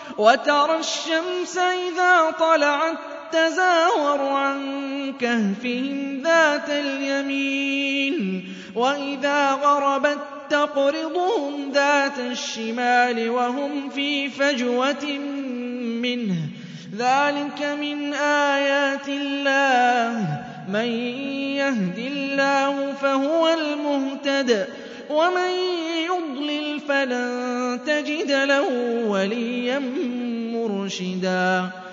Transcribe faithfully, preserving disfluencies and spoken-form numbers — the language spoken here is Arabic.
وَتَرَى الشَّمْسَ إِذَا طَلَعَت تَّزَاوَرُ عَن كَهْفِهِمْ ذَاتَ الْيَمِينِ وَإِذَا غَرَبَت تَّقْرِضُهُمْ ذَاتَ الشِّمَالِ وَهُمْ فِي فَجْوَةٍ مِّنْهُ ۚ ذَٰلِكَ مِنْ آيَاتِ اللَّهِ ۚ مَن يَهْدِ اللَّهُ فَهُوَ الْمُهْتَدِ ۖ وَمَن يُضْلِلْ فَلَن تَجِدَ لَهُ وَلِيًّا مُّرْشِدًا